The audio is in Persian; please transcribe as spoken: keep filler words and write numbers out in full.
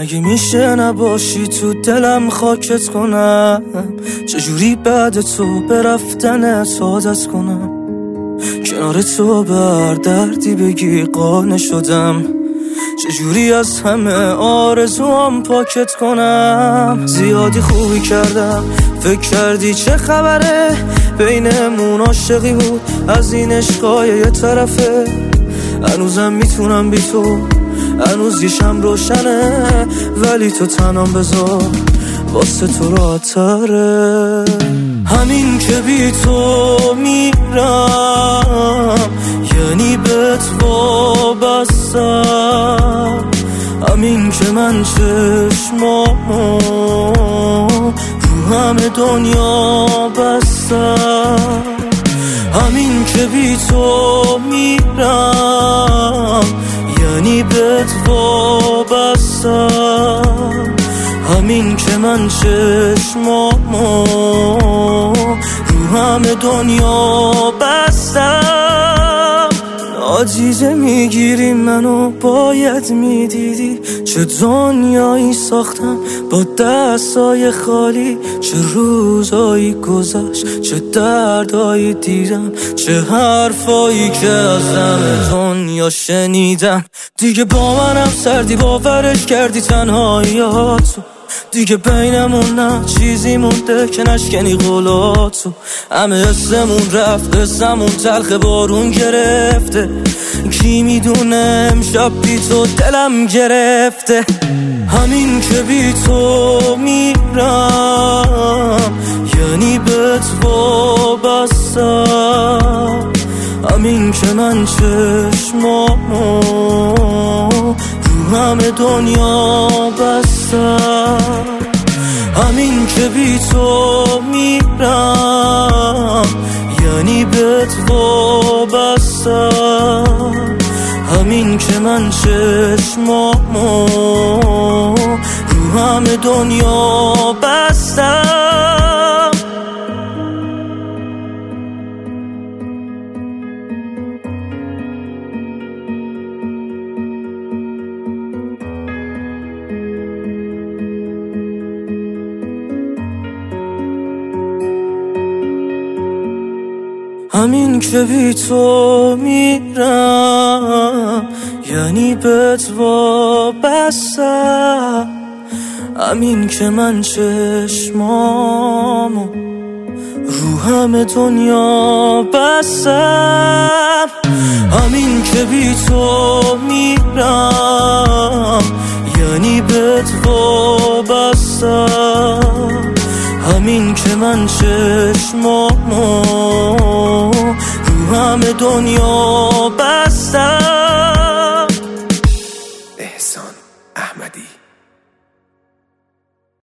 مگه میشه نباشی تو دلم خاکت کنم؟ چجوری بعد تو به رفتنت عادت کنم؟ کنار تو بر دردی بگی قانع شدم، چجوری از همه آرزوام پاکت کنم؟ زیادی خوبی کردم، فکر کردی چه خبره؟ بینمون عاشقی بود، از این عشقای یه طرفه. هنوزم میتونم بی تو، هنوز یشم روشنه، ولی تو تنام بذار واسه تو راحت‌تره. همین که بی تو میرم یعنی بهت وابستم، همین که من چشمامو رو همه دنیا بستم، همین که بی تو میرم یعنی بهت وابستم، همین که من چشمامو رو همه دنیا بستم. عزیزه میگیری منو، باید میدیدی چه دنیایی ساختم با دستای خالی، چه روزایی گذشت، چه دردایی دیدم، چه حرفایی که از همه دنیا شنیدم. دیگه با منم سردی باورش کردی تنهاییاتو، دیگه بینمون نه چیزی مونده که نشکنی قولاتو. همه حسمون رفت، حسمون تلخ بارون گرفته، کی میدونه امشب بی تو دلم گرفته. همین که بی تو میرم یعنی بهت وابستم، همین که من چشمامو رو همه دنیا بستم، همین که بی تو میرم یعنی بهت وابستم، همین که من چشمامو رو همه دنیا بستم. همین که بی تو میرم یعنی بهت وابستم، همین که من چشمامو رو همه دنیا بستم، همین که بی تو میرم یعنی بهت وابستم، همین که من چشمامو رو همه دنیا